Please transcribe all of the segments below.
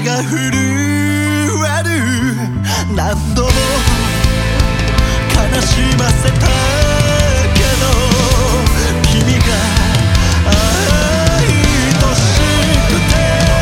が震える。何度も悲しませたけど君が愛しくて、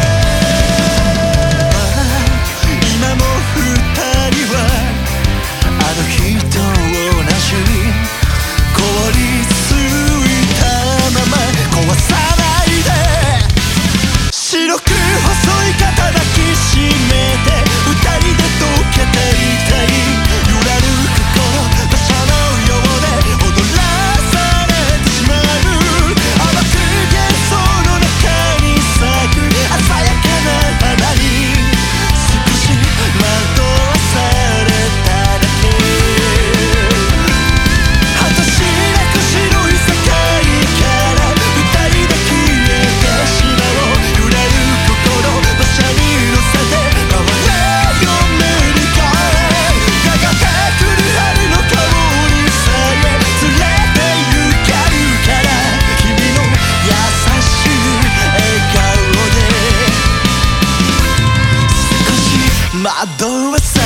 今も二人はあの日と同じ凍りついたまま壊さないで。白く細い肩抱きしめて二人で溶けていたい。揺らる心馬車のようで踊らされてしまう。甘く幻想の中に咲く鮮やかな花に少し惑わされただけ。果てしなく白い世界から二人で消えてしまおう。揺れる心馬車に乗せて回れよアメリカへ。やがて来る春の香りさえ連れて行けるから、君の優しい笑顔で少し惑わせ